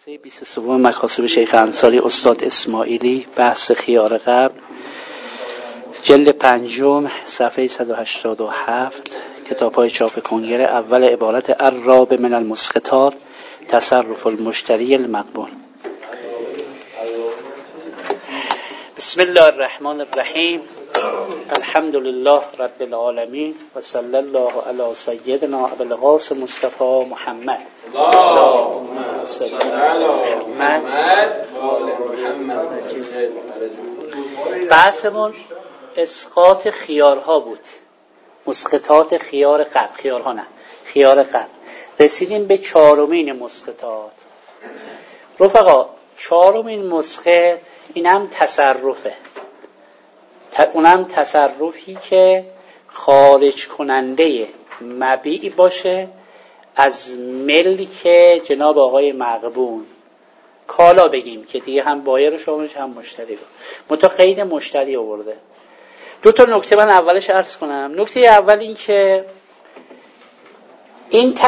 جلسه 23 مکاسب شیخ انصاری استاد اسماعیلی، بحث خیار قبل، جلد 5 صفحه 187، کتاب‌های چاپ کنگره. اول عبارت الراب من المسقطات تصرف المشتری المقبول. بسم الله الرحمن الرحیم. الحمد لله رب العالمین و صلی الله علی سیدنا ابو القاسم مصطفی محمد. اللهم صل علی محمد و آل محمد. بحثمون اسقاط خیارها بود، مسقطات خیار قبل، خیارها نه، خیار قبل. رسیدیم به 4مین مسقطات. رفقا 4مین مسقط اینم تصرفه، اونم تصرفی که خارج کننده مبیع باشه از ملک جناب آقای مغبون. کالا بگیم که دیگه هم بایر شاملش هم مشتری رو متقید مشتری آورده. 2 نکته من اولش عرض کنم. نکته اول این که این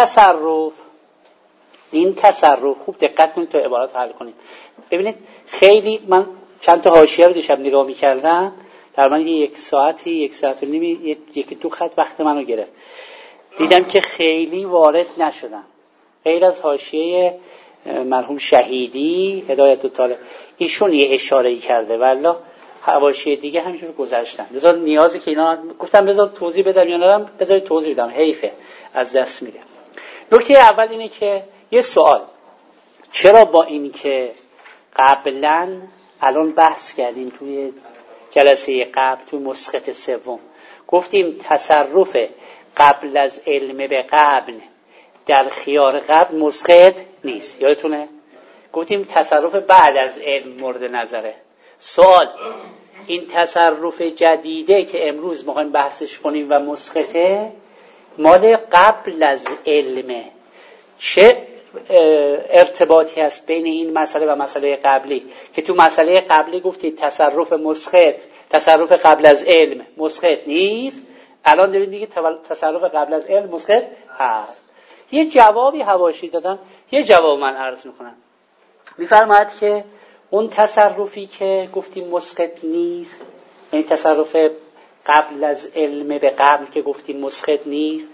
تصرف خوب دقت کنید تا عبارات حل کنید. ببینید خیلی من چند تا حاشیه رو دیشب نگاه می‌کردم، تقریبا 1 ساعت و نیم 1-2 خط وقت منو گرفت. دیدم که خیلی وارد نشدم، غیر از حاشیه مرحوم شهیدی هدایت الطالب، ایشون یه اشاره‌ای کرده والله حواشی دیگه همینجور گذشتن. لذا نیازی که اینا گفتم بذار توضیح بدم یا ندم، بذار توضیح بدم، حیفه از دست میره. نکته اول اینه که یه سوال، چرا با این که قبلا الان بحث کردیم توی جلسه قبل توی مسقط 3 گفتیم تصرف قبل از علم به قبل در خیار قبل مسقط نیست، یادتونه؟ گفتیم تصرف بعد از علم مورد نظره. سوال، این تصرف جدیده که امروز میخوایم بحثش کنیم و مسقطه مال قبل از علمه، چه ارتباطی هست بین این مسئله و مسئله قبلی؟ که تو مسئله قبلی گفتید تصرف مسقط، تصرف قبل از علم مسقط نیست، الان دارید میگید تصرف قبل از علم مسقط هست. یه جوابی حواشی دادن، یه جواب من عرض میکنم. میفرماید که اون تصرفی که گفتیم مسقط نیست، این تصرف قبل از علم به قبل که گفتیم مسقط نیست،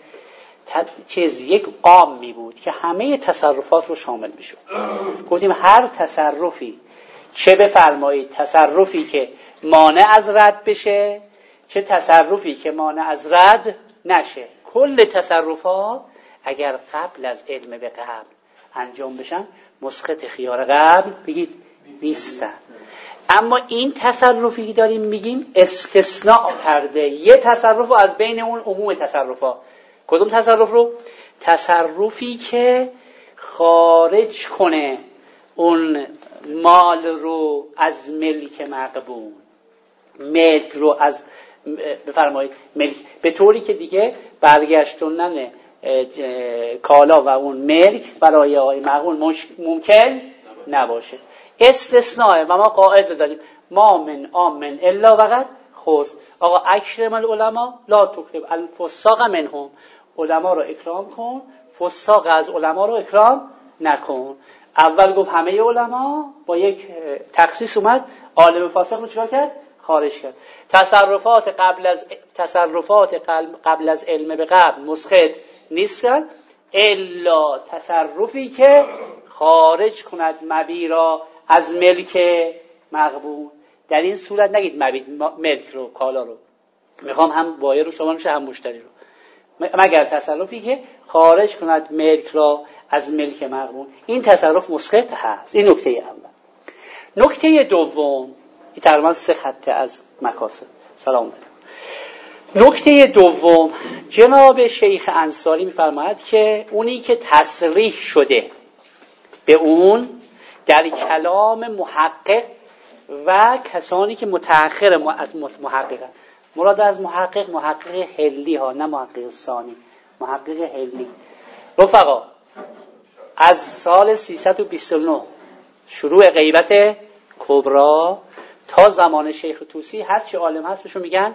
یک عامی بود که همه تصرفات رو شامل میشد. گفتیم هر تصرفی، چه بفرمایید تصرفی که مانع از رد بشه، چه تصرفی که مانع از رد نشه، کل تصرفات اگر قبل از علم به قبل انجام بشن مسقط خیار قبل بگید نیستن. اما این تصرفی که داریم میگیم استثناء کرده یه تصرف رو از بین اون عموم تصرفات. کدوم تصرف رو؟ تصرفی که خارج کنه اون مال رو از ملک مغبون، ملک رو از بفرمایید ملک، به طوری که دیگه برگشتوندن کالا و اون ملک برای آقای مغبون ممکن نباشه. استثناء و ما قاعده داریم ما من آمن الا وقد خص. آقا اکرم العلماء لا تکرم الفساق منهم، علما رو اکرام کن، فساق از علما رو اکرام نکن. اول گفت همه علما، با یک تخصیص اومد عالم فاسق رو چرا کرد؟ خارج کرد. تصرفات قبل از علم به قبل مسقط نیستن الا تصرفی که خارج کند مبیع را از ملک مغبون. در این صورت نگید مبیع ملک رو، کالا رو میخوام هم بایر رو شما میشه هم مشتری رو، مگر تصرفی که خارج کند ملک را از ملک مغبون، این تصرف مسقط هست. این نکته اول. نکته دوم، این تقریبا 3 خطه از مکاسب. سلام علیکم. نکته دوم، جناب شیخ انصاری میفرماید که اونی که تصریح شده به اون در کلام محقق و کسانی که متأخر از محققن، مراد از محقق حلی ها، نه محقق ثانی، محقق حلی. رفقا از سال 329 شروع غیبت کبرا تا زمان شیخ طوسی هر چی عالم هست بهشون میگن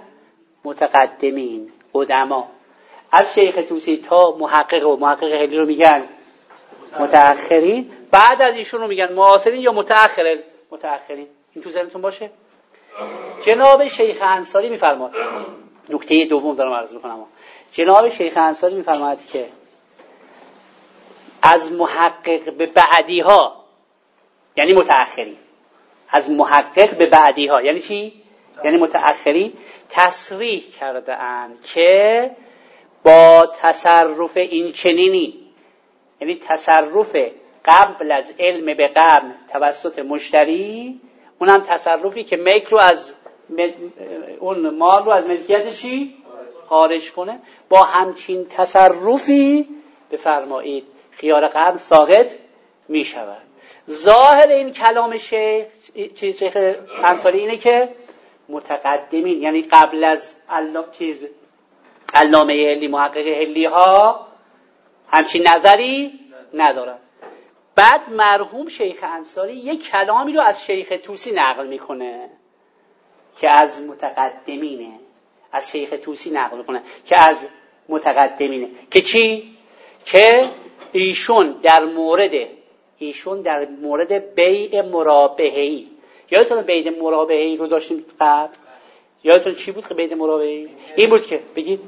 متقدمین، قدما. از شیخ طوسی تا محقق و محقق حلی رو میگن متأخرین. بعد از ایشون رو میگن معاصرین یا متأخرین. این تو ذهنتون باشه. جناب شیخ انصاری میفرماد، نکته دوم دارم عرض میکنم، جناب شیخ انصاری میفرماد که از محقق به بعدی ها یعنی متأخرین، از محقق به بعدی ها یعنی چی؟ یعنی متأخرین تصریح کرده اند که با تصرف این چنینی، یعنی تصرف قبل از علم به قبل توسط مشتری، اونم تصرفی که ملک رو از اون مال رو از ملکیتشی خارج کنه، با همچین تصرفی بفرمایید خیار قبل ساقط می شود. ظاهر این کلام شیخ انصاری اینه که متقدمین یعنی قبل از علامه هلی محقق هلی ها همچین نظری ندارن. بعد مرحوم شیخ انصاری یک کلامی رو از شیخ طوسی نقل میکنه که از متقدمینه، از شیخ طوسی نقل میکنه که از متقدمینه که چی؟ که ایشون در مورد بیع مرابحه‌ای، یادتون بیع مرابحه‌ای رو داشتیم قبل؟ یادتون چی بود که بیع مرابحه‌ای؟ این بود که بگید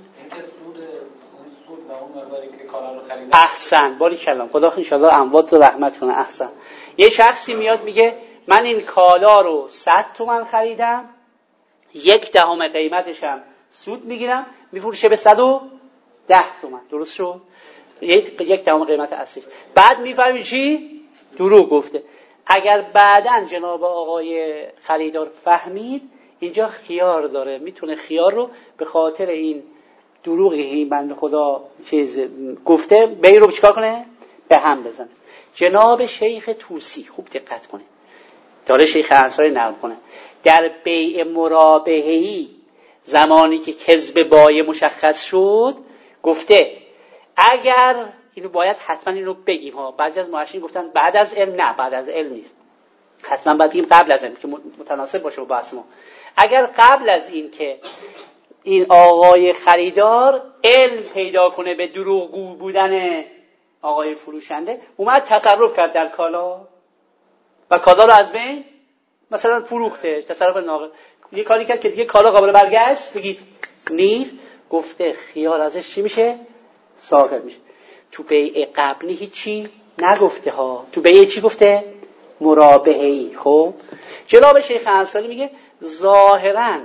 احسن، باری کلام، خدا انشاءالله اموات رو رحمت کنه. احسن. یه شخصی میاد میگه من این کالا رو 100 تومن خریدم، 1/10 قیمتشم سود میگیرم، میفروشه به 110 تومن. درست شد؟ 1/10 قیمت اصلی. بعد میفهمی چی؟ دروغ گفته. اگر بعداً جناب آقای خریدار فهمید اینجا خیار داره، میتونه خیار رو به خاطر این دروغی این بنده خدا چیز گفته بی رو چیکار کنه؟ به هم بزنه. جناب شیخ طوسی خوب دقت کنه، داره شیخ انصاری نقل کنه، در بیع مرابحه‌ای زمانی که کذب بایع مشخص شد گفته اگر اینو باید حتما اینو بگیم ها، بعضی از مؤرخین گفتن بعد از علم، نه بعد از علم نیست، حتما باید بگیم قبل از علم که متناسب باشه با بحث ما. اگر قبل از این که این آقای خریدار علم پیدا کنه به دروغگو بودن آقای فروشنده، اومد تصرف کرد در کالا و کالا رو از بین مثلا فروخته، تصرف ناقص، یه کاری کرد که دیگه کالا قابل برگشت بگید نیست، گفته خیار ازش چی میشه؟ ساقط میشه. تو بیع قبلی هیچی نگفته ها، تو بیع چی گفته؟ مرابحه‌ای. خب جناب شیخ انصاری میگه ظاهراً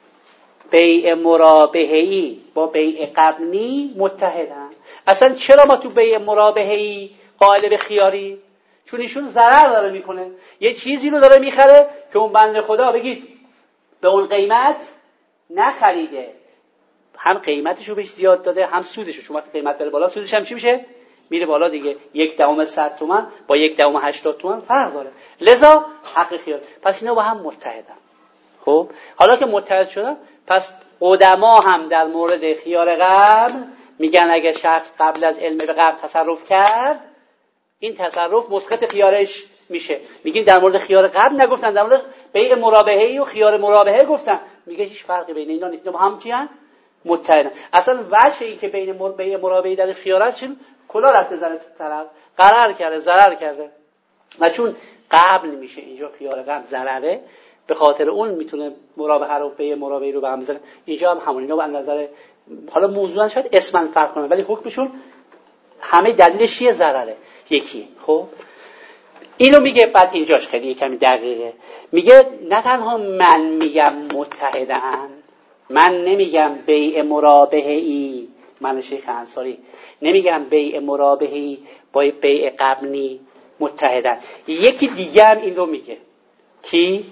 بیع مرابحه‌ای با بیع قبلی متحدن. اصلا چرا ما تو بیع مرابحه‌ای قائل به خیاری؟ چون ایشون ضرر داره میکنه، یه چیزی رو داره میخره که اون بنده خدا بگید به اون قیمت نخریده، هم قیمتش رو بهش زیاد داده هم سودش رو. چون قیمت بره بالا سودش هم چی میشه؟ میره بالا دیگه. 1/10 100 تومن با 1/10 80 تومن فرق داره، لذا حق خیار. پس اینا با هم متحدن. خب حالا که متحد شدن، پس قدما هم در مورد خیار قبل میگن اگه شخص قبل از علم به قبل تصرف کرد، این تصرف مسقط خیارش میشه. میگیم در مورد خیار قبل نگفتن، در مورد بیع مرابحه‌ای و خیار مرابحه گفتن. میگه هیچ فرقی بین اینا نیست، با هم چیان متحدن. اصلا وجه این که بین بیع مرابحه‌ای در خیار است چون کلا رفته طرف قرار کرده، ضرر کرده، و چون قبل میشه اینجا خیار قبل ضرره، به خاطر اون میتونه مرابحه رو بیع مرابحه‌ای رو به هم بزنه. اینجا هم همون. اینا به نظر حالا موضوعا شاید اسمن فرق کنه ولی حکمشون همه دلیلش چیه؟ ضرره، یکی. خب اینو میگه. بعد اینجاش خیلی کمی دقیقه میگه نه تنها من میگم متحدن، من نمیگم بیع مرابحه‌ای، من شیخ انصاری نمیگم بیع مرابحه‌ای با بیع قبلی متحدن، یکی دیگه هم این رو میگه کی؟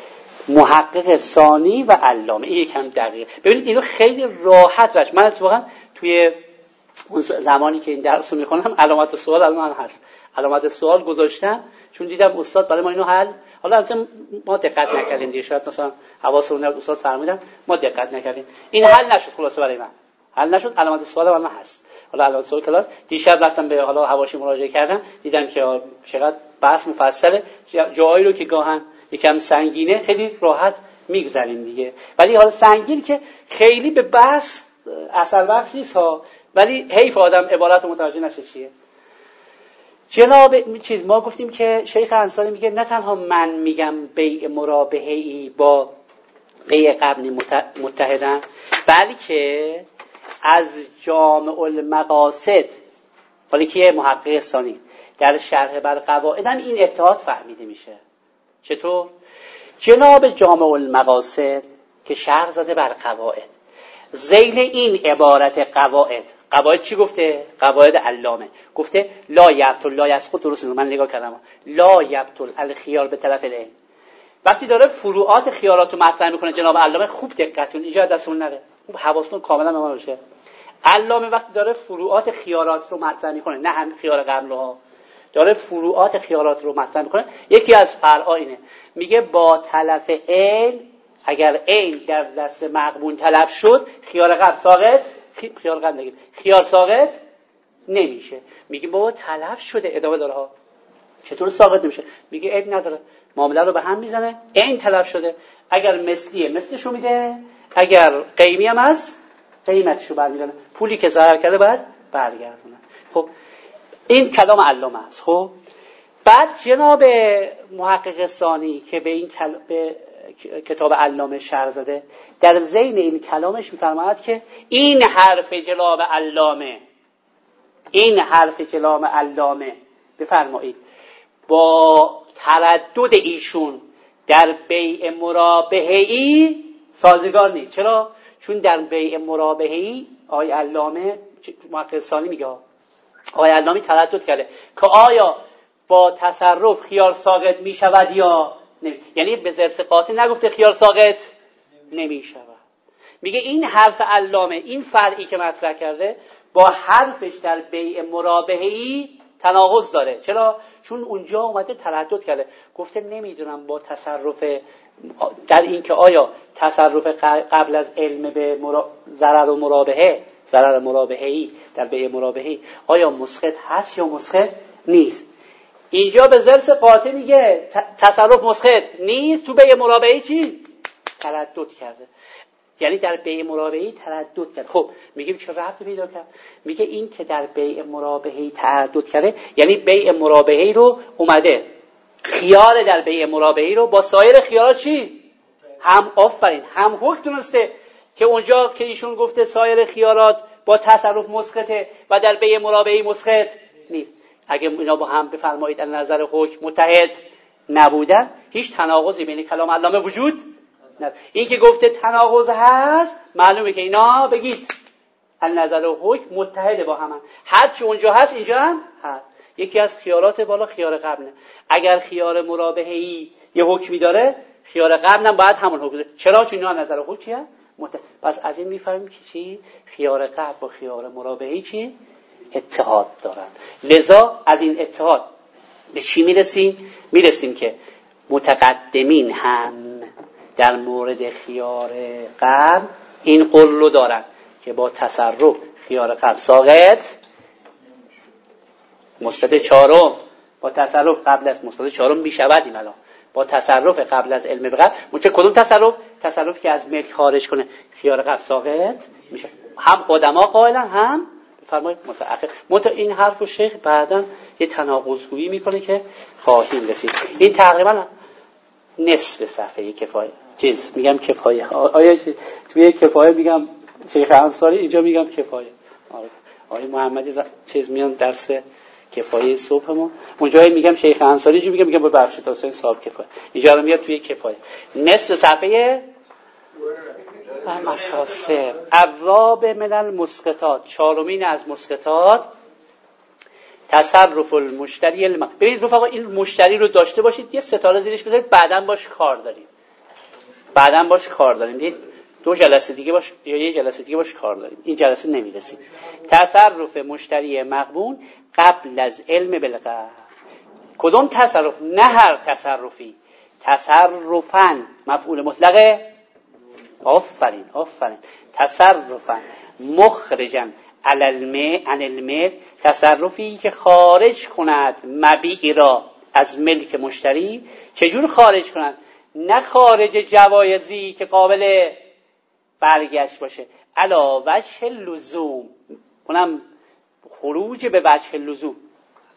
محقق ثانی و علامه. این یکم دقیق. ببینید اینو خیلی راحت راش. من اتفاقا توی اون زمانی که این درس رو میخونم علامت سوال الان هست، علامت سوال گذاشتم چون دیدم استاد برای ما اینو حل، حالا از ما دقت نکردیم دیگه، شاید مثلا حواسمون نبود استاد فرمودن ما دقت نکردیم، این حل نشد. خلاصه برای من حل نشد. علامت سوال الان هست. حالا علامت سوال کلاس دیشب رفتم به حالا حواشی مراجعه کردم، دیدم که چقدر بحث مفصله، جایی رو که گاهن یکم سنگینه خیلی راحت میگذریم دیگه، ولی حالا سنگین که خیلی به بحث اثر بخش نیست ها، ولی حیف آدم عبارت متوجه نشه چیه. جناب ما گفتیم که شیخ انصاری میگه نه تنها من میگم بیع مرابحه‌ای با بیع قبلی متحدن، بلکه از جامع المقاصد، ولی که محقق ثانی در شرح بر قواعد هم این اتحاد فهمیده میشه. چطور؟ جناب جامع المقاصد که شرح زده بر قواعد، ذیل این عبارت قواعد چی گفته؟ قواعد علامه گفته لا یبطل، لا یسقط، درست من نگاه کردم، لا یبطل الخیار به طرف العین. وقتی داره فروعات خیارات رو مطرح میکنه جناب علامه، خوب دقت کنید اینجا دستون نره، خوب حواستون کاملا به ما باشه. علامه وقتی داره فروعات خیارات رو مطرح میکنه، نه هم خیار قبلها، داره فروعات خیارات رو مطرح میکنه، یکی از فرعا اینه، میگه با تلف عین، اگر عین در دست مغبون تلف شد، خیار قبل ساقط، خیار ساقط نمیشه. میگه بابا تلف شده، ادامه داره ها، چطور ساقط نمیشه؟ میگه عیب نداره، معامله رو به هم میزنه، عین تلف شده، اگر مثلیه مثلشو میده، اگر قیمی هم از قیمتشو برمیداره، پولی که ضرر کرده بعد برگردونه. خب این کلام علامه است. خب بعد جناب محقق ثانی که به این به کتاب علامه شرح زده، در ذیل این کلامش میفرماید که این حرف جناب علامه بفرمایید با تردد ایشون در بیع مرابحه‌ای سازگار نیست. چرا؟ چون در بیع مرابحه‌ای آقای علامه محقق ثانی میگه، آقای علامه تردد کرده که آیا با تصرف خیار ساقط می شود یا نمی، یعنی به ضرس قاطع نگفته خیار ساقط نمی شود. میگه این حرف علامه، این فرعی که مطرح کرده با حرفش در بیع مرابحه‌ای تناقض داره. چرا؟ چون اونجا اومده تردد کرده، گفته نمیدونم با تصرف، در این که آیا تصرف قبل از علم به ضرر مرابحه‌ای در بیع مرابحه‌ای آیا مسقط هست یا مسقط نیست. اینجا به ضرس قاطع میگه تصرف مسقط نیست، تو بیع مرابحه‌ای چی؟ تردد کرده، یعنی در بیع مرابحه‌ای تردد کرد. خب میگیم چه ربطی پیدا کرد؟ میگه این که در بیع مرابحه‌ای تردد کرده، یعنی بیع مرابحه‌ای رو اومده خیار در بیع مرابحه‌ای رو با سایر خیارات چی؟ هم آفرین، هم حکم دونسته که اونجا که ایشون گفته سایر خیارات با تصرف مسقطه و در بیع مرابحه‌ای مسقط نیست، اگه اینا با هم بفرمایید از نظر حکم متحد نبودن، هیچ تناقضی بین کلام علامه وجود نداره. این که گفته تناقض هست، معلومه که اینا بگید از نظر حکم متحد با هم، هر چی اونجا هست اینجا هم هست. یکی از خیارات بالا خیار قبله، اگر خیار مرابحه‌ای یه حکمی داره، خیار قبل هم باید همون حکم داره. چرا؟ چون اینا از نظر حکم چیه؟ پس از این میفهمیم که چی؟ خیار قبل با خیار مرابحه‌ای چی؟ اتحاد دارن. لذا از این اتحاد به چی میرسیم؟ میرسیم که متقدمین هم در مورد خیار قبل این قول رو دارن که با تصرف خیار قبل ساقط، مثبت چهارم با تصرف قبل از مثبت چهارم میشود. الان با تصرف قبل از علم به قبل، ممکن کدوم تصرف که از ملک خارج کنه خیار قبل ساقط میشه. هم قدما قائلن، هم فرمایید متأخر. این حرف و شیخ بعداً یه تناقض‌گویی میکنه که خواهیم رسید. این تقریباً نصف صفحه کفایه. میگم کفایه، آیا توی کفایه میگم شیخ انصاری، اینجا میگم کفایه. آقای محمدی میان درس کفایه صبحمون، اونجا میگم شیخ انصاری، اینجا میگم ببخشید حسین صاحب کفایه، اینجا رو میاد توی کفایه. نصف صفحه مفاسر عراب من المسقطات، چهارمین از مسقطات، تصرف المشتری ببینید رفقا این مشتری رو داشته باشید، یه ستاره زیرش بذارید، بعداً باش کار داریم. دید 2 جلسه دیگه باش یا 1 جلسه دیگه باش کار داریم، این جلسه نمیرسیم. تصرف مشتری مغبون قبل از علم بالغیب. کدوم تصرف؟ نه هر تصرفی، تصرفاً مفعول مطلقه. آفرین تصرفاً مخرجاً عن الملک، تصرفی که خارج کند مبیع را از ملک مشتری. چجور خارج کند؟ نه خارج جوایزی که قابل برگشت باشه، علا وجه لزوم، اونم خروج به وجه لزوم.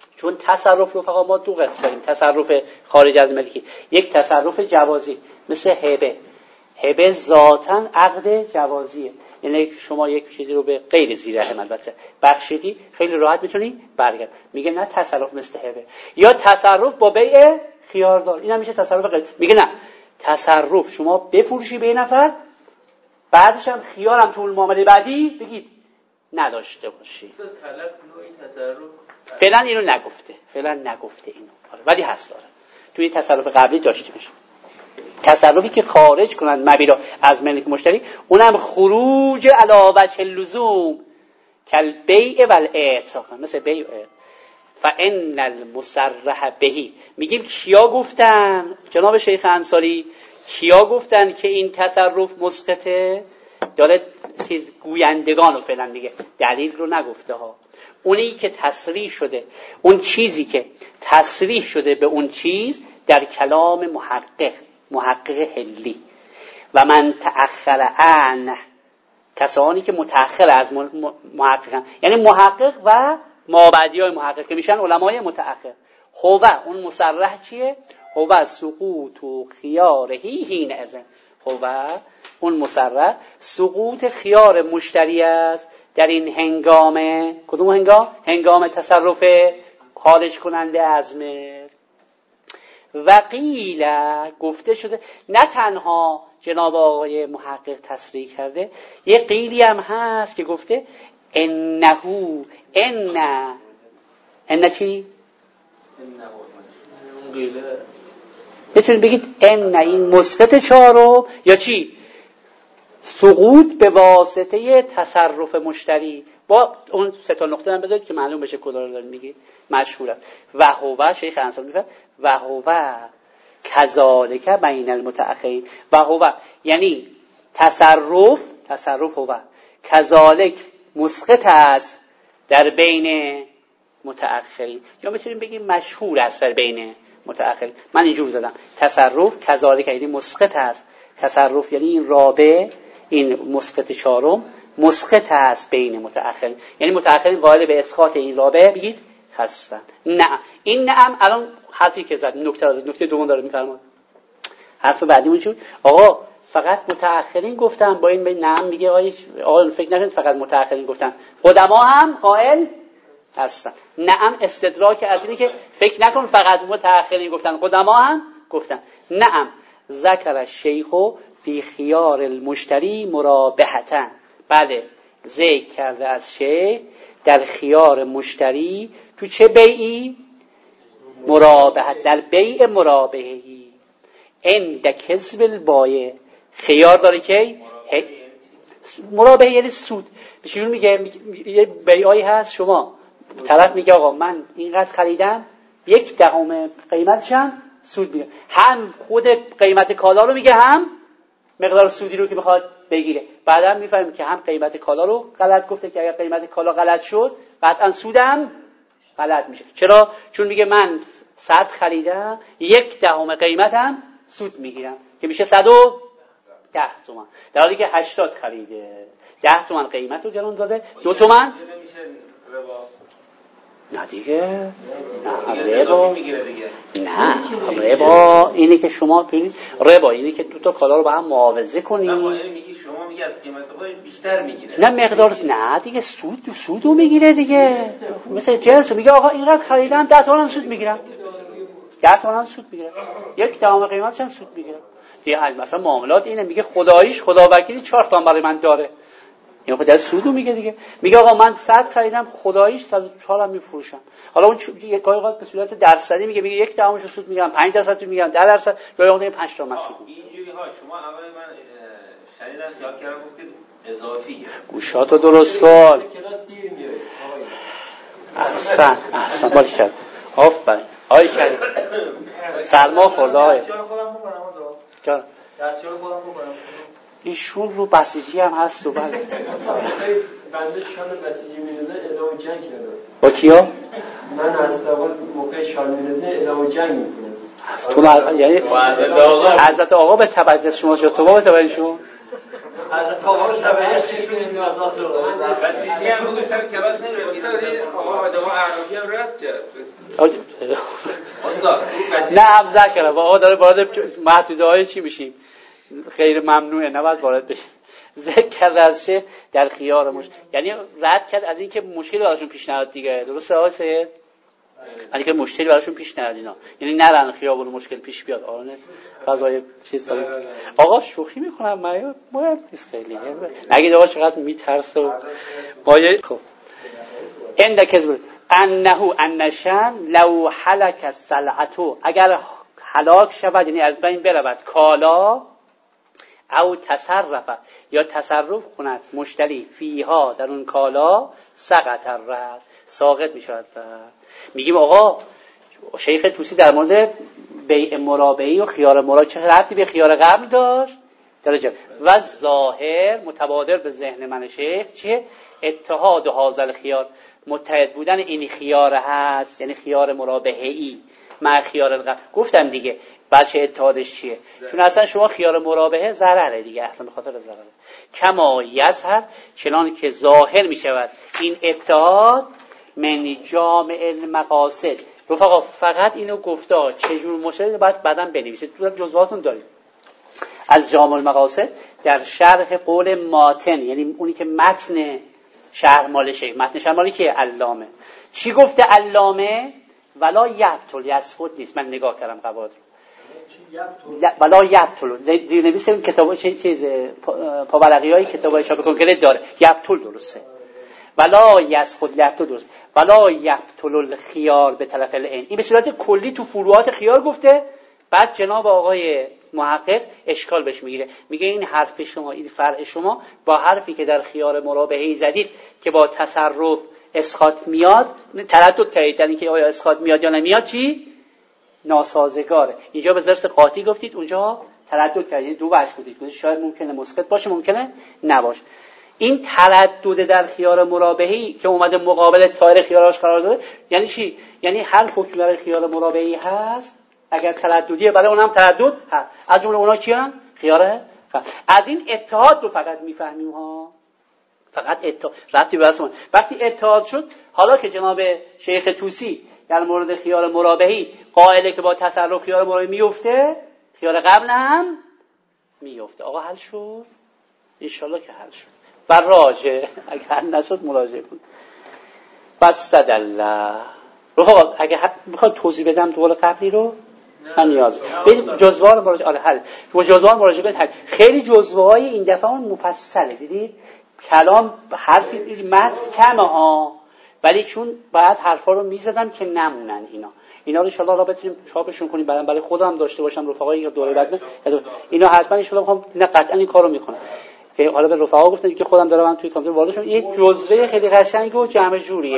چون تصرف رفقا ما دو قسم داریم، تصرف خارج از ملکی، یک تصرف جوازی مثل هبه ذاتاً عقد جوازیه، یعنی شما یک چیزی رو به غیر ذی رحم البته بخشیدی خیلی راحت میتونی برگرد. میگه نه تصرف مثل هبه. یا تصرف با بیع خیاردار، این هم میشه تصرف غیر. میگه نه تصرف شما بفروشی به نفر بعدش هم خیارم تو معامله بعدی بگید نداشته باشی. طلب نوعی تصرف فعلا اینو نگفته اینو، ولی هست داره توی تصرف قبلی داشته میشه. تصرفی که خارج کنند مبی را از ملک مشتری، اونم خروج علی وجه اللزوم کل بیع و الاعتاق، مثل بیع و اعتاق. فان المصرح بهی، میگیم کیا گفتن جناب شیخ انصاری، کیا گفتن که این تصرف مسقطه؟ داره چیز گویندگان رو فعلا میگه، دلیل رو نگفته ها. اونی که تصریح شده، اون چیزی که تصریح شده به اون چیز در کلام محقق حلی و من تأخر عنه، کسانی که متأخر از محققن، یعنی محقق و مابعدیای محقق که میشن علمای متأخر. هو اون مصرح چیه؟ هو سقوط و خیارهی حین اذن، هو اون مصرح سقوط خیار مشتری است در این هنگامه. کدوم هنگام؟ هنگام تصرف خارج کننده از ملک. و قیل گفته شده، نه تنها جناب آقای محقق تصریح کرده، یه قیلی هم هست که گفته انهو ان چی؟ بتونید بگید ان این مسقط چهارم یا چی؟ سقوط به واسطه تصرف مشتری. با اون سه تا نقطه هم بذارید که معلوم بشه کدوم رو دارید میگید. مشهوره و هو شیخ انصاری میگه و هو کذالک بین المتأخرین، و هو یعنی تصرف هو کذالک مسقط است در بین متأخرین، یا میتونیم بگیم مشهور است در بین متأخرین. من اینجور زدم تصرف کذالک یعنی مسقط است، تصرف یعنی این رابع، این مسقط چهارم مسقط است بین متأخرین، یعنی متأخرین قائل به اسقاط این رابع بگید هستن. نه این نعم الان حرفی که زد نکته دوم داره میفرماد. حرف بعدیمون چون آقا فقط متأخرین گفتن، با این به نعم میگه آقا فکر نکنید فقط متأخرین گفتن، قدما هم قائل هستن. نعم استدراک از اینه که فکر نکن فقط متأخرین گفتن، قدما هم گفتن. نعم ذکر الشیخ فی خیار المشتری مرابحتن، بله ذکر کرده از شیخ در خیار مشتری تو چه بیعی؟ مرابحت، در بیع مرابحهی. عند کسب البایع، خیار داره که مرابحه یعنی سود. بهشون میگه یه بیعایی هست، شما طرف میگه آقا من اینقدر خریدم 1/10 قیمتشم سود میگه، هم خود قیمت کالا رو میگه هم مقدار سودی رو که میخواد بگیره. بعدا میفهمیم که هم قیمت کالا رو غلط گفته که اگر قیمت کالا غلط شد قطعا سودم غلط میشه. چرا؟ چون میگه من 100 خریدم 1/10 قیمتم سود میگیرم که میشه 110 تومان، در حالی که 80 خریده 10 تومان قیمت رو گرون داده 2 تومان. نه دیگه، نه ربا اینه که شما ببینید، ربا اینه که دو تا کالا رو با هم معاوضه کنید. شما میگی از قیمت خودش بیشتر میگیره، نه مقدار، نه دیگه سودو میگیره دیگه. مثل جنس میگه آقا اینقدر خریدم 10 تومن سود میگیرم، 10 تومن سود میگیرم، 1/10 قیمتش هم سود میگیرم دیگه. مثلا معاملات اینه، میگه خداییش خداوکیلی 4 تومن برای من داره، یعنی خود از سودو میگه دیگه. میگه آقا من 100 خریدم خداییش 104 هم میفروشم. حالا اون یک گاهی اوقات به صورت درصدی میگه 1/10 سود میگم، 5% میگم، 10%، یا اوقات 5 تومن سود. اینجوری ها شما اول من شنیدم خیال کردم گفتید اضافیه. گوشاتو درست کن. احسن باید کرد. آفرین آی کرد. سرما خورده آی. دستیار خودم بکنم ایشون رو بسیجی هم هست و بله. بنده شال بسیجی میرزه اعلام جنگ کرده. با کیا؟ من از اول موقع شال میرزه اعلام جنگ میکنم. تو یعنی حضرت آقا به تبعیت شما شد، تو به تبعیت شما؟ حضرت آقا به تبعیت چشم نیازات شد. بسیجی هم بگو سر کلاس نمیره. بیشتر آقا آدم اعرابی هم رفت کرد. نه هم ذکر آقا داره وارد محدوده‌های چی میشیم؟ غیر ممنوعه، نباید وارد بشیم. ذکر کرد از چه؟ در خیار یعنی رد کرد از اینکه مشکلی براشون پیش نیاد دیگه. درسته آقا سید؟ یعنی که مشکلی براشون پیش نیاد اینا، یعنی نرن خیابون مشکل پیش بیاد. آره فضای چیز داره. آقا شوخی میکنم، من مهم نیست خیلی. نگید آقا چقدر میترسه و مایه. خب این کذب انه انشان لو هلك السلعه، اگر هلاک شود یعنی از بین برود کالا، او تصرف یا تصرف کند مشتری فیها در اون کالا، سقط الرد ساقط می شود. میگیم آقا شیخ طوسی در مورد بیع مرابعی و خیار مرابعی چه ربطی به خیار قبل داشت؟ درجه و ظاهر متبادر به ذهن من شیخ چیه؟ اتحاد و حاضر خیار، متحد بودن این خیار هست، یعنی خیار مرابحه‌ای مع خیار القبل. گفتم دیگه بچه اتحادش چیه؟ چون اصلا شما خیار مرابحه ضرره دیگه، اصلا به خاطر ضرره. کما یظهر چنان که ظاهر می شود این اتحاد من جامع المقاصد. رفقا فقط اینو گفته چجور مشکلی باید بعداً بنویسید، تو جزواتون دارید. از جامع المقاصد در شرح قول ماتن، یعنی اونی که متن شرح مال شیخ، متن شرح مالی که علامه چی گفته؟ علامه ولا یبطل، یسقط نیست، من نگاه کردم قواعد رو. ولا یبطل زیرنویس این کتاب چیز پاورقیای کتابای چاپ کنکرت داره، یبطل درسته. ولا یسقط یبطل درست. ولا یبطل الخيار به طرف العین. این به صورت کلی تو فروعات خیار گفته. بعد جناب آقای محقق اشکال بهش میگیره، میگه این حرف شما، این فرع شما با حرفی که در خیار مرابحه‌ای زدید که با تصرف اسقاط میاد، تردد کردید در اینکه آیا اسقاط میاد یا نمیاد، چی ناسازگاره. اینجا به ظرف قاطی گفتید، اونجا تردد کردید، دو وجه بودید، شاید ممکنه مسقط باشه ممکنه نباشه. این تردد در خیار مرابحه‌ای که اومده مقابل سایر خیاراش قرار داده، یعنی چی؟ یعنی هر حکم در خیار مرابحه‌ای هست اگر ترددیه برای اونم تردد هست. از جمله اونا کیان؟ خیاره. از این اتحاد رو فقط میفهمیم ها، فقط اتحاد ربطی به اصلا. وقتی اتحاد شد، حالا که جناب شیخ طوسی در مورد خیار مرابحه‌ای قائله که با تصرف خیار مرابحه‌ای میفته، خیار قبل هم میفته. آقا حل شد؟ ان شاءالله که حل شد. و راجع اگر نشد مراجعه کن. بستدالله. رفقا اگه میخواد توضیح بدم دوباره قبلی رو من نیاز برید جزوه رو مراجعه. آره حل. جزوه رو مراجعه کنید. خیلی جزوه های این دفعه اون مفصله، دیدید کلام حرفی متن کمه ها، ولی چون باید حرفا رو میزدم که نمونن اینا رو ان شاء الله بتونیم چاپشون کنیم، برای خودم داشته باشم، رفقایی که دوره بعد اینا حتما ان شاء الله میخوام نه قطعا این کارو میکنم که حالا به رفقا گفتن که خودم دارم من توی کامپیوتر واردشون یک جزوه خیلی قشنگ و جمع جوریه.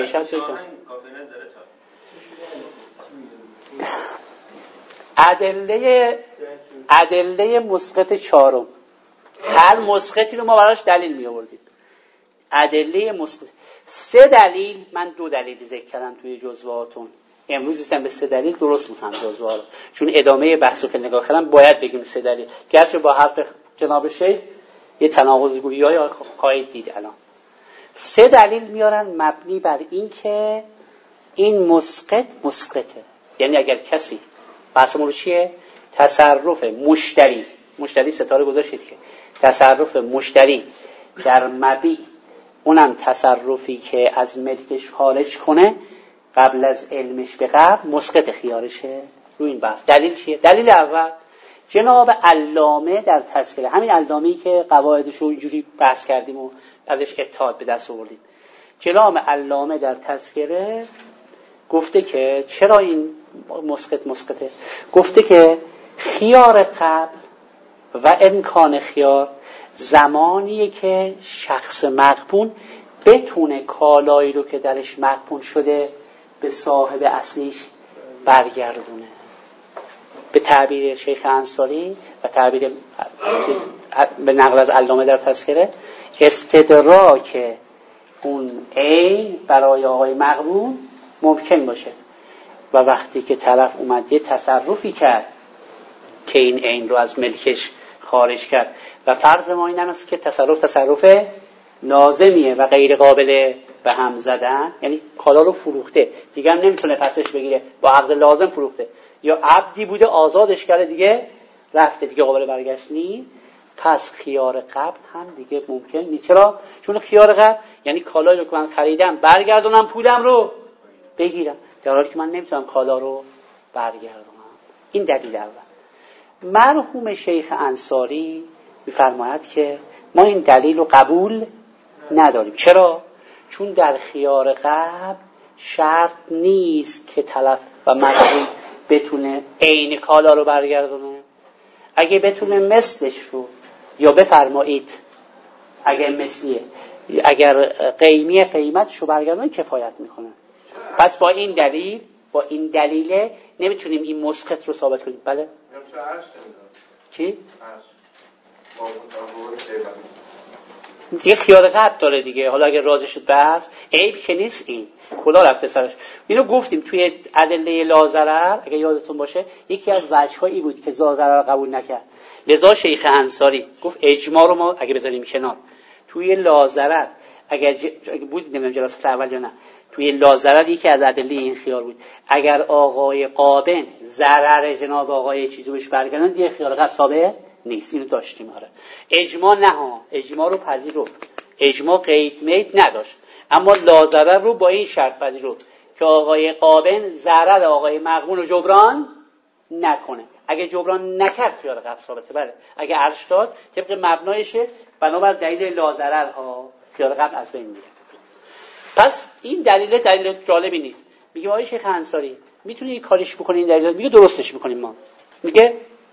ادله مسقط چهارم، هر مسقطی رو ما براش دلیل می آوردیم. ادله مسقط 3 دلیل، من 2 دلیل ذکر کردم توی جزوهاتون. امروز دیدم به 3 دلیل درست میکنم جزوه رو، چون ادامه بحثو که نگاه کردم باید بگیم 3 دلیل، گرچه با حرف جناب شیخ یه تناقض گویی خواهید دید. الان 3 دلیل میارن مبنی بر این که این مسقطه، یعنی اگر کسی بحثمون رو چیه؟ تصرف مشتری ستاره گذاشتید که تصرف مشتری در مبیع، اونم تصرفی که از ملکش خارج کنه قبل از علمش به قبل، مسقط خیارشه. رو این بحث دلیل چیه؟ دلیل اول جناب علامه در تذکره، همین علامه‌ای که قواعدش رو اینجوری بحث کردیم و ازش اتحاد به دست آوردیم، جناب علامه در تذکره گفته که چرا این مسقطه، گفته که خیار قبل و امکان خیار زمانیه که شخص مغبون بتونه کالایی رو که درش مغبون شده به صاحب اصلیش برگردونه. به تعبیر شیخ انصاری و تعبیر به نقل از علامه در تذکره، استدراک اون عین برای آقای مغبون ممکن باشه و وقتی که طرف اومد یه تصرفی کرد که این عین رو از ملکش خارج کرد و فرض ما این است که تصرف لازمیه و غیر قابل به هم زدن، یعنی کالا رو فروخته دیگه هم نمیتونه پسش بگیره، با عقد لازم فروخته، یا عبدی بوده آزادش کرده دیگه رفته دیگه قابل برگشت نیست، پس خیار قبل هم دیگه ممکن نیست. چرا؟ چون خیار قبل یعنی کالایی رو که من خریدم برگردونم پولم رو بگیرم، در حالی که من نمیتونم کالا رو برگردونم. این دلیل اول. مرحوم شیخ انصاری می‌فرماید که ما این دلیل رو قبول نداریم. چرا؟ چون در خیار قبل شرط نیست که تلف و مدعو بتونه عین کالا رو برگردونه. اگه بتونه مثلش رو، یا بفرمایید اگر مثلیه، اگر قیمتش رو برگردونه کفایت میکنه. پس با این دلیل نمیتونیم این مسقط رو ثابت کنیم. بله؟ چی؟ دیگه خیار قبل داره دیگه. حالا اگه رازش شد برد عیب که نیست، این کلا رفته سرش. اینو گفتیم توی ادله لازرر، اگه یادتون باشه یکی از وجه‌هایی بود که لازرر قبول نکرد. لذا شیخ انصاری گفت اجماع رو ما اگه بذاریم کنار، توی لازرر اگر بود نمیدونم جلسات اول یا نه، توی لازرر یکی از ادله این خیار بود اگر آقای قابن ضرر جناب آقای چیزو بهش برگردن دیگه خیار قبل ثابت نیست. اینو داشتیم. آره اجماع نه ها، اجماع رو پذیرفت، اجماع قید میت نداشت، اما لازرر رو با این شرط پذیرفت که آقای قابن ضرر آقای مغبون رو جبران نکنه. اگه جبران نکرد خیار قبل ثابته. بله اگه عرش داد طبق مبنایشه، بنابر دلیل لازرر ها خیار قبل از بین میره. پس این دلیل جالبی نیست. میگه آقای شیخ انصاری میتونی این کاریش بکنی، این دلیل میگه درستش میکنیم ما. میگه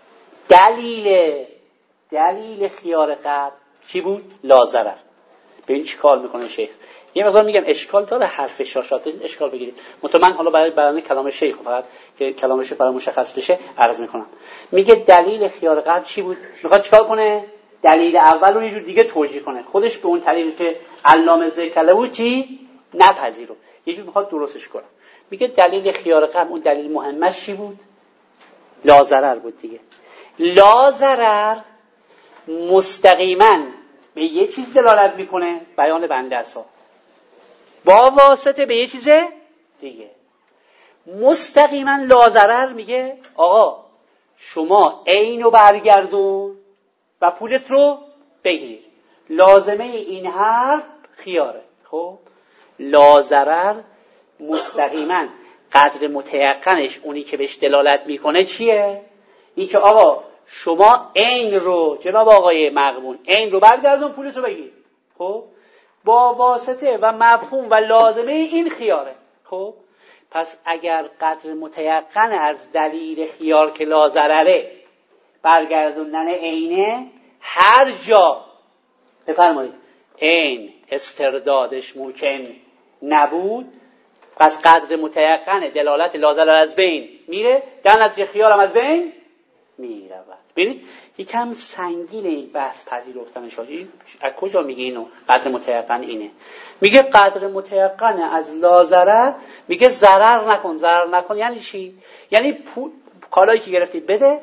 دلیل خیار قبل چی بود؟ لازرر. ببین چی کار میکنه شیخ. یه مقدار میگم اشکال داره حرف شاشات، اشکال بگیرید. مطمئن حالا برای کلام شیخ فقط که کلامش برای مشخص بشه عرض میکنم. میگه دلیل خیار قبل چی بود؟ میخواد چیکار کنه؟ دلیل اول رو یه جور دیگه توجیه کنه. خودش به اون طریقی که علامه ذکر بود چی نپذیرفت، یه جور میخواد درستش کنه. میگه دلیل خیار قبل اون دلیل مهمش چی بود؟ لازرر بود دیگه. لازرر مستقیما به یه چیز دلالت میکنه، بیان بنده اصلا، با واسطه به یه چیز دیگه. مستقیما لازرر میگه آقا شما عینو برگردون و پولت رو بگیر. لازمه این حرف خیاره. خب لازرر مستقیما قدر متیقنش اونی که بهش دلالت میکنه چیه؟ این که آقا شما عین رو جناب آقای مغبون عین رو برگردون پولت رو بگیر. خب با واسطه و مفهوم و لازمه این خیاره. خب پس اگر قدر متیقن از دلیل خیار که لازرره برگردوندن عینه، هر جا بفرمایید عین استردادش ممکن نبود، پس قدر متیقن دلالت لازرر از بین میره، در نتیجه خیارم از بین میره. ببینید یکم سنگین این بحث پذیرفتنش. از کجا میگه اینو؟ قدر متیقن اینه. میگه قدر متیقن از لازرر، میگه ضرر نکن. یعنی چی؟ یعنی کالایی که گرفتی بده،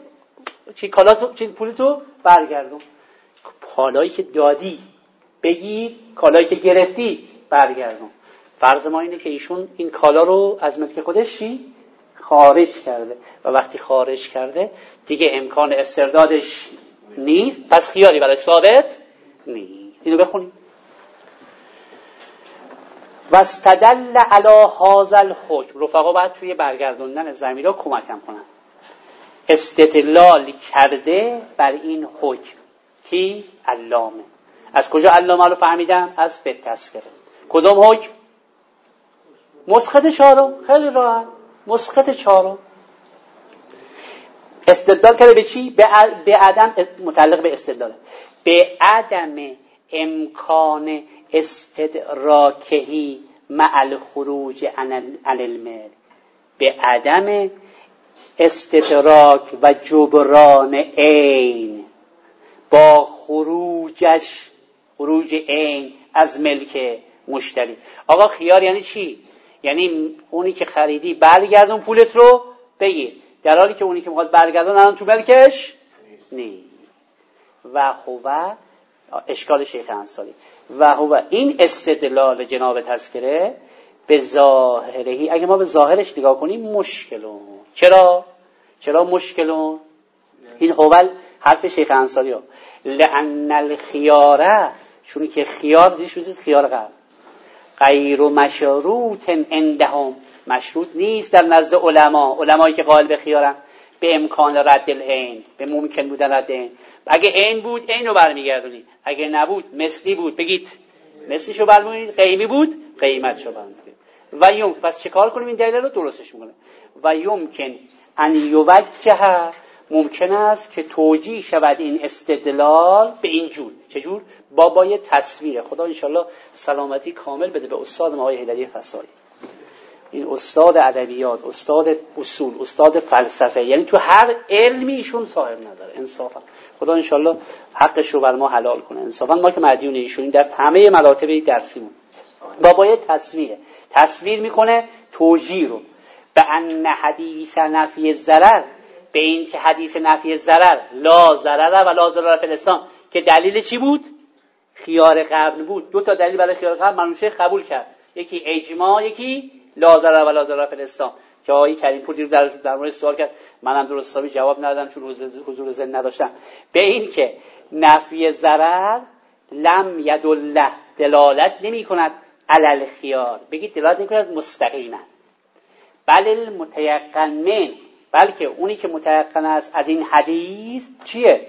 پولتو برگردون. کالایی که دادی بگیر، کالایی که گرفتی برگردون. فرض ما اینه که ایشون این کالا رو از ملک خودش خارج کرده و وقتی خارج کرده دیگه امکان استردادش نیست، پس خیاری برای ثابت نیست. اینو بخونیم. واستدل علی هذا الحکم. رفقا باید توی برگردوندن ضمیرها کمکم کنن. استدلال کرده بر این حکم کی؟ علامه. از کجا علامه رو فهمیدم؟ از فتذکره. کدوم حکم؟ مسقط چهارم. خیلی راحت، مسقط چهارم. استدلال کرده به چی؟ به عدم، متعلق به استدلال، به عدم امکان استدراکهی مع الخروج عن المال. به عدم استدراک و جبران عین با خروج عین از ملک مشتری. آقا خیار یعنی چی؟ یعنی اونی که خریدی برگردون پولت رو بگیر، در حالی که اونی که میخواد برگردون الان تو ملکش نیست. و هو اشکال شیخ انصاری. و هو این استدلال جناب تذکره به ظاهرهی، اگه ما به ظاهرش نگاه کنیم مشکلون. چرا مشکلون؟ این هوال حرف شیخ انصاری ها. لأن الخیاره، چون که خیار دیش بزید خیار قبل غیر مشروط عندهم، مشروط نیست در نزد علمایی که قائل به خیارن، به امکان رد العین، به ممکن بودن رد عین. اگه عین بود عین رو برمیگردونید، اگه نبود مثلی بود بگید مثلیشو برمیگردونید، قیمی بود قیمتشو برمیگردونید. و یوم پس چه کار کنیم؟ این دلیل رو درستش میکنه. و یمکن ان یوجه، ممکن است که توجیه شود این استدلال به این جور. چجور؟ بابای تصویر. خدا انشالله سلامتی کامل بده به استاد ما آقای حیدری فسایی. این استاد ادبیات، استاد اصول، استاد فلسفه، یعنی تو هر علمی ایشون صاحب نداره. انصافا خدا انشالله حقش رو بر ما حلال کنه. انصافا ما که مدیون ایشون در همه مراتب درسیمون. بابای تصویر میکنه توجیه رو به ان حدیث نفی ضرر، به این که حدیث نفی ضرر لا ضرر و لا ضرر فی الاسلام، که دلیل چی بود؟ خیار قبل بود. دو تا دلیل برای خیار قبل مرحوم شیخ قبول کرد، یکی اجماع، یکی لا ضرر و لا ضرر فی الاسلام، که آقای کریم پور در مورد سوال کرد، منم درست حسابی جواب ندادم چون حضور ذهن نداشتم. به این که نفی ضرر لم یدل، دلالت نمی کند علی الخیار، بگید دلالت نمی کند مستقیما، بل المتیقن من، بلکه اونی که متیقن است از این حدیث چیه؟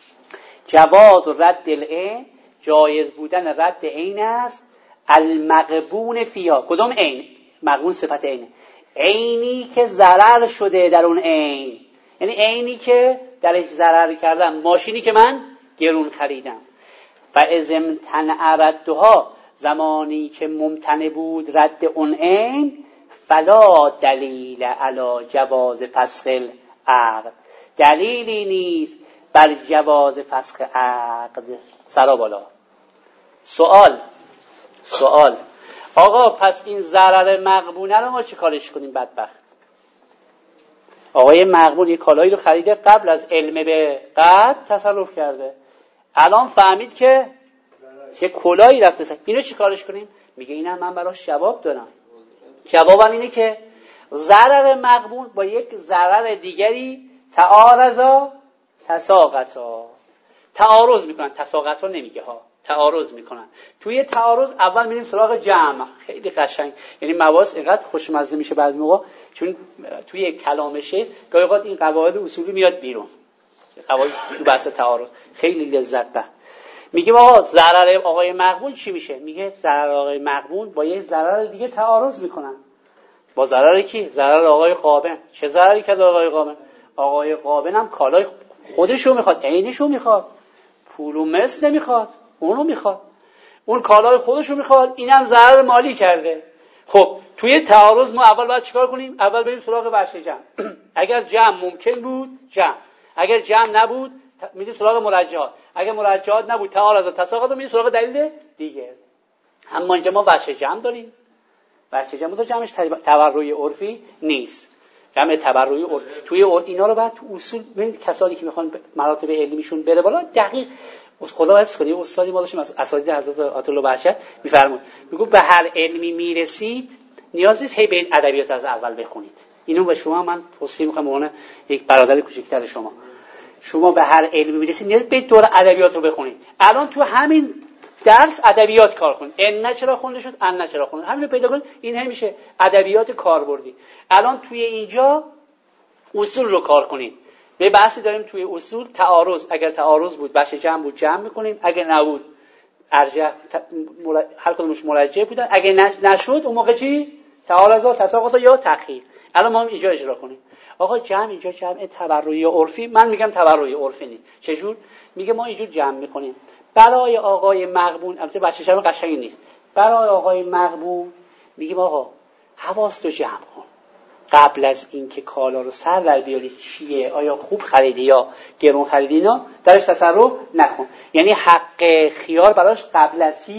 جواز رد العین، جایز بودن رد عین است، المغبون فیها. کدوم عین؟ مغبون صفت عینه، عینی که ضرر شده در اون عین، یعنی عینی که درش ضرر کردم، ماشینی که من گرون خریدم. فاذا امتنع ردها، زمانی که ممتنع بود رد اون عین، فلا دلیل علی جواز فسخ العقد، دلیلی نیست بر جواز فسخ عقد. سرا بالا. سوال آقا پس این ضرر مغبونه رو ما چه کارش کنیم؟ بدبخت آقای مغبون یک کالایی رو خریده، قبل از علم به قد تصرف کرده، الان فهمید که چه کلایی رفته، اینو چه کارش کنیم؟ میگه اینم من براش جواب دارم. جوابم اینه که ضرر مغبون با یک ضرر دیگری تعارضا تساقطا، تعارض میکنن. تساقطا نمیگه ها، تعارض میکنن. توی تعارض اول میریم سراغ جمع، خیلی قشنگ، یعنی مواز اینقدر خوشمزه میشه بعضی موقع، چون توی کلامشه گاهی اوقات این قواعد اصولی میاد بیرون، قواعد تو بحث تعارض خیلی لذت بخش. میگه آقا ضرر آقای مغبون چی میشه؟ میگه ضرر آقای مغبون با یه ضرر دیگه تعارض میکنن. با ضرر کی؟ ضرر آقای قابن. چه ضرری کرد آقای قابن؟ آقای قابن هم کالای خودشو میخواد، عینشو میخواد، پول و مس نمیخواد، اونو میخواد، اون کالای خودشو میخواد، اینم ضرر مالی کرده. خب توی تعارض ما اول باید چیکار کنیم؟ اول بریم سراغ بحث جمع. اگر جمع ممکن بود جمع، اگر جمع نبود میریم سراغ مرجحات، اگر مرجحات نبود تعارض و تساقط رو میریم سراغ دلیل دیگه. اما اینجا ما بحث جمع داریم، بحث جمع تو جمعش تبرع عرفی نیست، جمع تبرع عرفی. توی اینا رو بعد تو اصول ببینید کسانی که میخوان مراتب علمیشون بره بالا دقیق، خدا حفظ کنه. استادی ما داشتیم از اساتید حضرت آیت الله بهشت میفرمود، میگه به هر علمی میرسید نیاز نیست هی به این ادبیات از اول بخونید. اینو به شما من توصیه میکنم، اون یک برادر کوچیک‌تر شما به هر علمی میرسید نیاز به دور ادبیات رو بخونید. الان تو همین درس ادبیات کار کنید. ان چرا خونده شد، ان چرا خونده، همین رو پیدا کنید، این هم میشه ادبیات کاربردی. الان توی اینجا اصول رو کار کنید. به بحثی داریم توی اصول تعارض، اگر تعارض بود بحث جمع بود جمع میکنیم، اگر نبود ارجح هر کدومش مرجح بودن، اگر نشد اون موقع چی؟ تعارض، تساقط یا تأخیر. الان ما اینجا اجرا کنیم. آقا جمع اینجا جمع تبرعی عرفی، من میگم تبرعی عرفی نیست. چجور؟ میگه ما اینجور جمع میکنیم برای آقای مغبون، البته بچه جمع قشنگی نیست، برای آقای مغبون میگیم آقا حواس رو جمع کن، قبل از اینکه کالا رو سر در بیاری چیه، آیا خوب خریدی یا گرون خریدی، اینا درش تصرف نکن. یعنی حق خیار براش قبل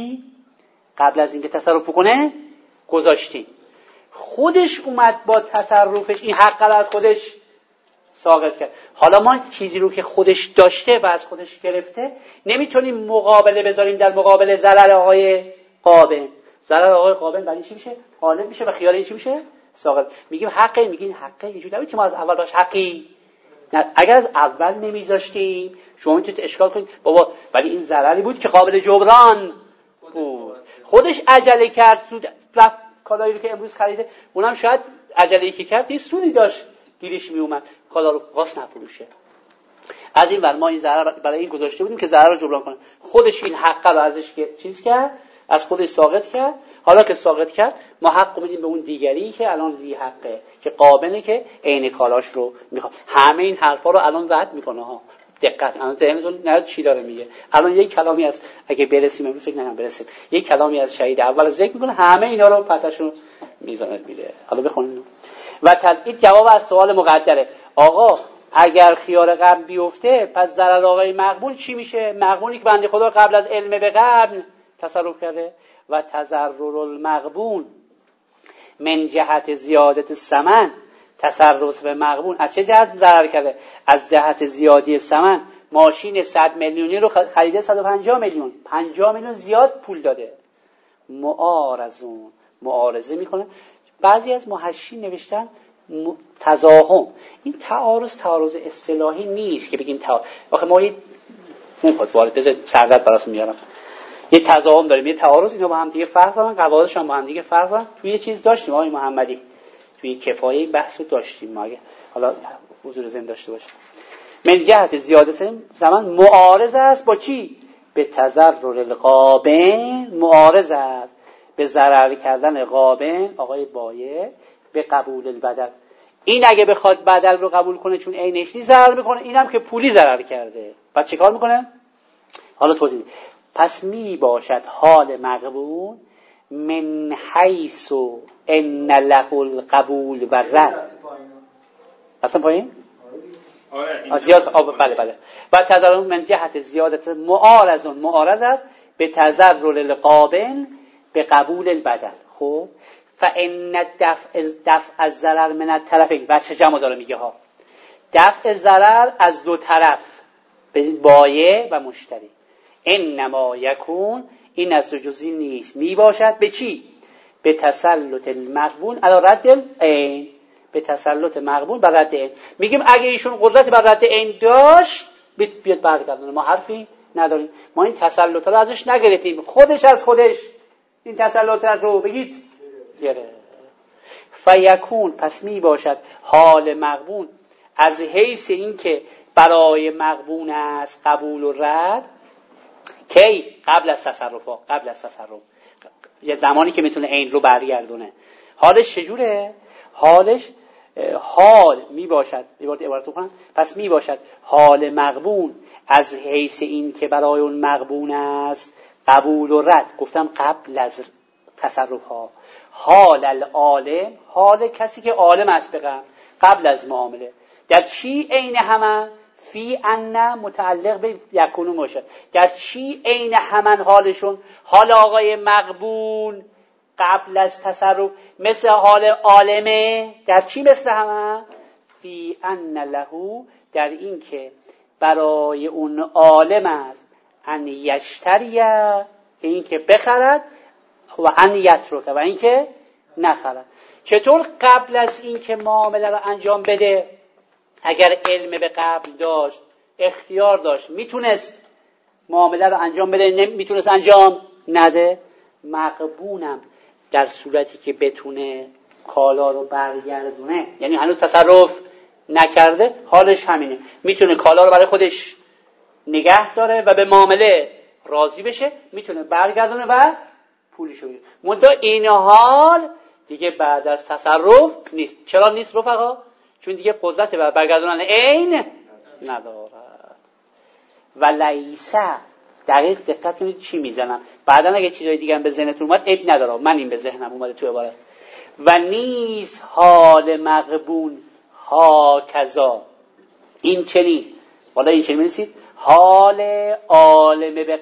از اینکه تصرف کنه گذاشتیم. خودش اومد با تصرفش این حق رو از خودش ساقط کرد. حالا ما چیزی رو که خودش داشته و از خودش گرفته نمیتونیم مقابله بذاریم در مقابل ضرر آقای قابن. ضرر آقای قابن برای چی میشه؟ غالب میشه و خیال این چی میشه؟ ساقط. میگیم حقه، میگین حقه، اینجوری نبود که ما از اول باش حقی. اگر از اول نمیذاشتیم شما میتونید اشکال کنید بابا ولی این ضرری بود که قابل جبران بود. خودش عجله کرد زود رفت کالایی رو که امروز خریده، اونم شاید عجله‌ای که کرد یه سودی داشت گیرش میومد، کالا رو واس نفروشه. از این ور ما این ضرر برای این گذاشته بودیم که ضرر رو جبران کنه. خودش این حق رو ازش چیز کرد، از خودش ساقط کرد. حالا که ساقط کرد ما حق میدیم به اون دیگری که الان ذی حقه، که قابله، که عین کالاش رو میخواد. همه این حرفا رو الان رد میکنه ها. دقت، الان ذهنتون نرد چی داره میگه. الان یک کلامی از اگه برسیم امروز فکر نکنم برسیم، یک کلامی از شهید اول ذکر میکنه، همه اینا رو پتاشون میزنه میده. حالا بخونیم. و تزید جواب از سوال مقدره. آقا اگر خیار قبل بیفته پس ضرر آقای مقبول چی میشه؟ مقبولی که بنده خدا قبل از علم به قبل تصرف کرده. و تضرر المقبول من جهت زیادت ثمن، تصرف به مقبول از چه جهت ضرر کرده؟ از جهت زیادی ثمن. ماشین 100 میلیونی رو خریده 150 میلیون، 50 میلیون زیاد پول داده. معارضه میکنه. بعضی از محشین نوشتن تزاحم. این تعارض اصطلاحی نیست که بگیم آخه ما نمیخواد وارد بذار سردت براتون میارم. یه تزاحم داریم، یه تعارض، اینا با هم دیگه فرق دارن، قواعدش هم با هم دیگه فرق دارن. توی یه چیز داشتیم آقای محمدی، توی کفایه بحثو داشتیم ما، اگه حالا حضور ذهن داشته باشه. من جهت زیادت زمان معارض است با چی؟ به تضرر القابن، معارض است به ضرر کردن قابن آقای بایع به قبول البدل. این اگه بخواد بدل رو قبول کنه چون عینش نیست ضرر میکنه، اینم که پولی ضرر کرده پس چه کار میکنه؟ حالا توضیح. پس می باشد حال مقبول من حیث ان له القبول و رد. اصلا پایین؟ بله. و تضرر من جهت زیادت معارض است به تضرر القابل به قبول البدل. خب فان دفع الضرر من الطرفین، بچه جمع داره میگه ها، دفع ضرر از دو طرف به بایع و مشتری. انما یکون، این از جزئی نیست، می باشد به چی؟ به تسلط المقبول علی رد العین، به تسلط مقبول بر رد عین. میگیم اگه ایشون قدرت بر رد عین داشت بیاد برگردونه، ما حرفی نداریم، ما این تسلط رو ازش نگرفتیم، خودش از خودش این تسلط رو بگید گرفت. فیکون، پس می باشد حال مقبول از حیث این که برای مقبول است قبول و رد، کی؟ قبل از تصرف، یه زمانی که میتونه عین رو برگردونه. حالش چجوره؟ حالش حال می باشد، عبارت کنم، پس می باشد حال مقبول از حیث این که برای اون مقبول است قبول و رد. گفتم قبل از تصرف ها. حال العالم، حال کسی که عالم است به قبل از معامله. در چی عین همه؟ فی ان متعلق به یکونو باشد. در چی عین همن حالشون؟ حال آقای مقبول قبل از تصرف مثل حال عالمه. در چی مثل همه؟ فی ان له، در این که برای اون عالم است ان یشتریه، که این که بخرد، و ان یترکه، و این که نخرد. چطور قبل از این که معامله رو انجام بده اگر علم به قبل داشت، اختیار داشت، میتونست معامله رو انجام بده، میتونست انجام نده؟ مقبونم در صورتی که بتونه کالا رو برگردونه، یعنی هنوز تصرف نکرده، حالش همینه، میتونه کالا رو برای خودش نگه داره و به معامله راضی بشه، میتونه برگردونه و پولشو بگیره. منتها این حال دیگه بعد از تصرف نیست. چرا نیست رفقا؟ چون دیگه قدرت بر برگردونن عین ندارد. و لیسه، دقیق دقت کنید چی میزنم، بعدا اگه چیزای دیگه هم به ذهنتون اومد عیب نداره، من این به ذهنم اومده تو عبارت. و نیز حال مقبون ها کذا، این چنین، والا این چنین می‌نویسید حال عالم به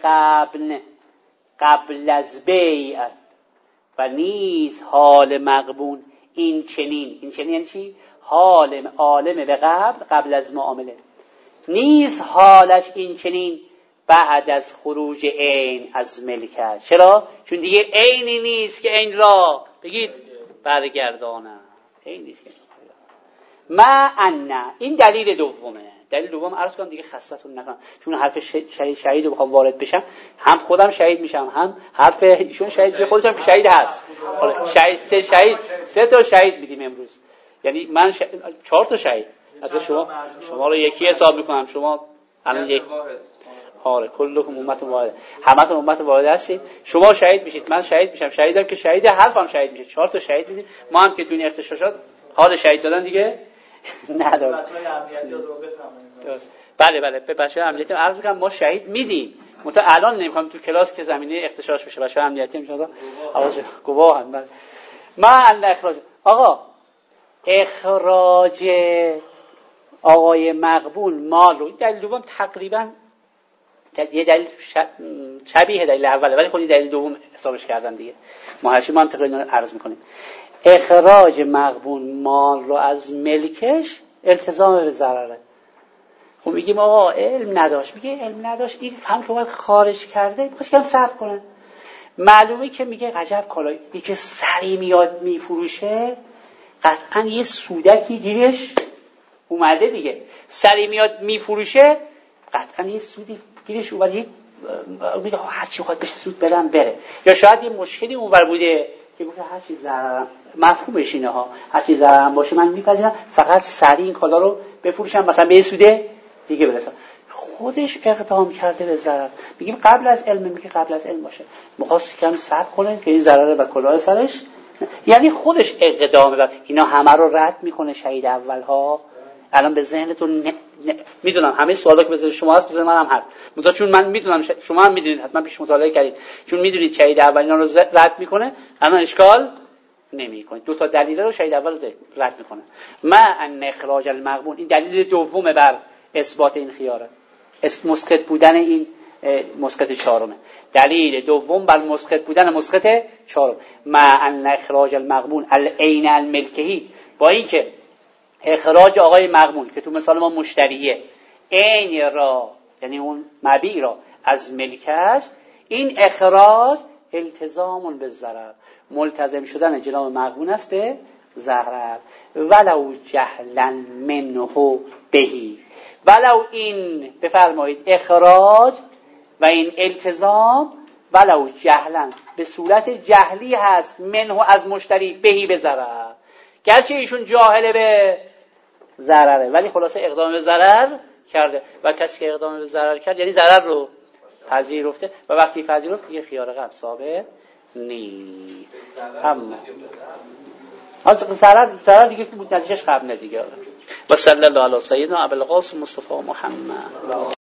قبل از بیع. و نیز حال مقبون این چنین یعنی چی؟ حال عالم به قبل از معامله، نیز حالش این چنین بعد از خروج عین از ملکش. چرا؟ چون دیگه عینی نیست که عین را بگید برگردانه، عین نیست که ما ان. این دلیل دومه. دلیل دوم عرض کنم دیگه خستتون نکنم، چون حرف شهید رو بخوام وارد بشم، هم خودم شهید میشم، هم حرف ایشون شهید، خودش هم شهید هست. شهید سه تا شهید میدیم امروز، یعنی من 4 تا شهید. البته شما رو یکی حساب میکنم، شما الان یک آره کلکم امت واحده، همتون امت واحده هستید. شما شهید میشید، من شهید میشم، شهیدم که شهید، حرفم شهید میشه. 4 تا شهید میدیم. ما هم که تو این اختشاشات حال شهید دادن دیگه نداره. بچه‌های امنیتی رو بفهمید. بله به بچه‌های امنیتی عرض می‌کنم ما شهید میدیم. مثلا الان نمی‌خوام تو کلاس که زمینه اختشاش بشه، بچه‌های امنیتی میشن آواز گواهن. بله ما ان اخراج آقا، اخراج آقای مقبول مال رو، دلیل دوم تقریبا یه دلیل شبیه دلیل اوله، ولی خودی دلیل دوم حسابش کردن دیگه. ما هم تقریبا عرض می‌کنیم اخراج مقبول مال رو از ملکش التزام به ضرره. خب میگیم آقا علم نداشت، میگه علم نداشت، این هم که باید خارج کرده، میخواست کم صبر کنه. معلومه که میگه عجب کالایی که سری میاد میفروشه، قطعا یه سودکی گیرش اومده دیگه. سری میاد میفروشه، قطعا یه سودی گیرش اومده، میگه هر چی خواهد بهش سود بدم بره. یا شاید یه مشکلی اونور بوده که گفته هر چی ضررم، مفهومش اینه ها، هر چی ضررم باشه من میپذیرم، فقط سریع این کالا رو بفروشم مثلا به سوده دیگه برسم. خودش اقدام کرده به ضرر. میگیم قبل از علم، میگه قبل از علم باشه، می‌خواست کم صبر کنه که این ضرر و کلاه سرش، یعنی خودش اقدام بر اینا همه رو رد میکنه شهید اولها. الان به ذهنتون میدونم همه سوالا که به ذهن شما هست به ذهن منم هست، مثلا چون من میدونم شما هم میدونید، حتما پیش مطالعه کردید، چون میدونید شهید اول اینا رو رد میکنه، اما اشکال نمیکنه. 2 تا دلیل رو شهید اول رد میکنه. ما ان اخراج المقبول، این دلیل دومه بر اثبات این خیاره، مسقط بودن این مسقط چهارمه. دلیل دوم بر مسقط بودن مسقط چهارم. ما ان اخراج المقبول العین الملکهی، با این که اخراج آقای مقبول که تو مثال ما مشتریه، عین را یعنی اون مبیع را از ملکش، این اخراج التزام به ضرر، ملتزم شدن جناب مقبول است به ضرر. ولو جهلا منه بهی، ولو این بفرمایید اخراج و این التزام ولو جهلا به صورت جهلی هست، منه از مشتری، بهی به ضرر، گرچه ایشون جاهله به ضرره ولی خلاصه اقدام به ضرر کرده. و کسی که اقدام به ضرر کرد یعنی ضرر رو پذیرفته، و وقتی پذیرفت دیگه خیار قبل ثابت نیست. اما ضرر دیگه که نتیجهش قبل دیگه. و صلی الله علی سیدنا ابوالقاسم مصطفی محمد.